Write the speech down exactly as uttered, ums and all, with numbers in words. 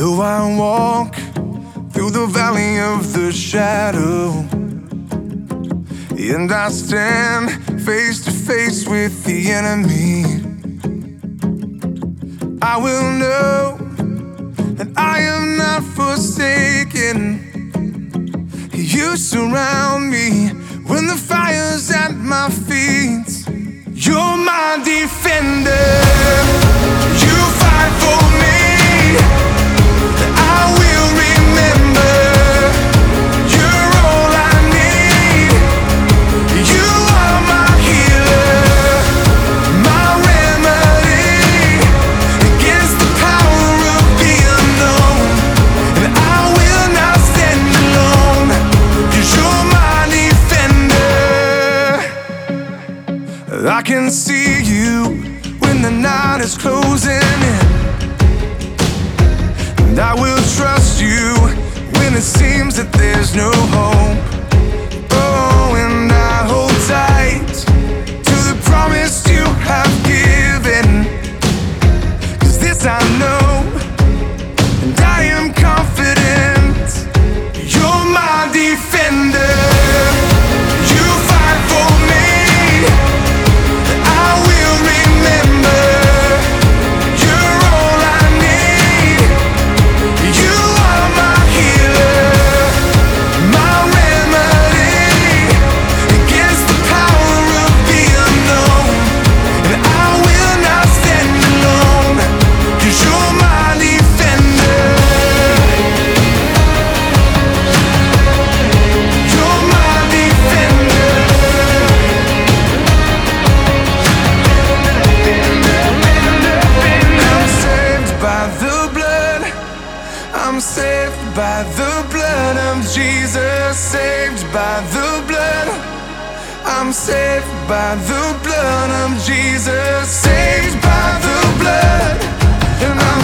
Though I walk through the valley of the shadow, and I stand face to face with the enemy, I will know that I am not forsaken. You surround me when the fire's at my feet. You're my defender. You fight for me. I will remember. You're all I need. You are my healer, my remedy against the power of the unknown. And I will not stand alone, 'cause you're my defender. I can see you when the night is closing in, and I will trust you when it seems that there's no hope. Oh, and I hold tight to the promise you have given, 'cause this I know, and I am confident. You're my defender. You fight for me. I will remember. You're all I need. You are my healer, my remedy against the power of the unknown. And I will not stand alone, 'cause you're my defender. You're my defender. I'm saved by the blood. I'm saved by the blood of Jesus. Saved by the blood. I'm saved by the blood of Jesus. Saved by the blood. And I'm